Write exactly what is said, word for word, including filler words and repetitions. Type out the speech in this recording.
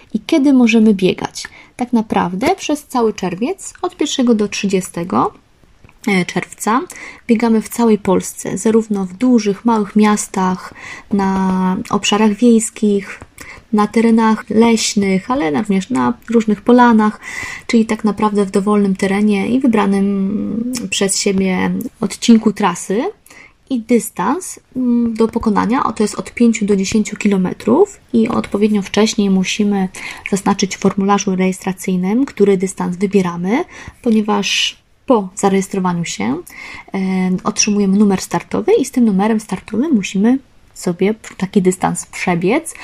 I kiedy możemy biegać? Tak naprawdę przez cały czerwiec, od pierwszego do trzydziestego czerwca biegamy w całej Polsce, zarówno w dużych, małych miastach, na obszarach wiejskich, na terenach leśnych, ale również na różnych polanach, czyli tak naprawdę w dowolnym terenie i wybranym przez siebie odcinku trasy. I dystans do pokonania to jest od pięciu do dziesięciu kilometrów i odpowiednio wcześniej musimy zaznaczyć w formularzu rejestracyjnym, który dystans wybieramy, ponieważ po zarejestrowaniu się e, otrzymujemy numer startowy i z tym numerem startowym musimy sobie taki dystans przebiec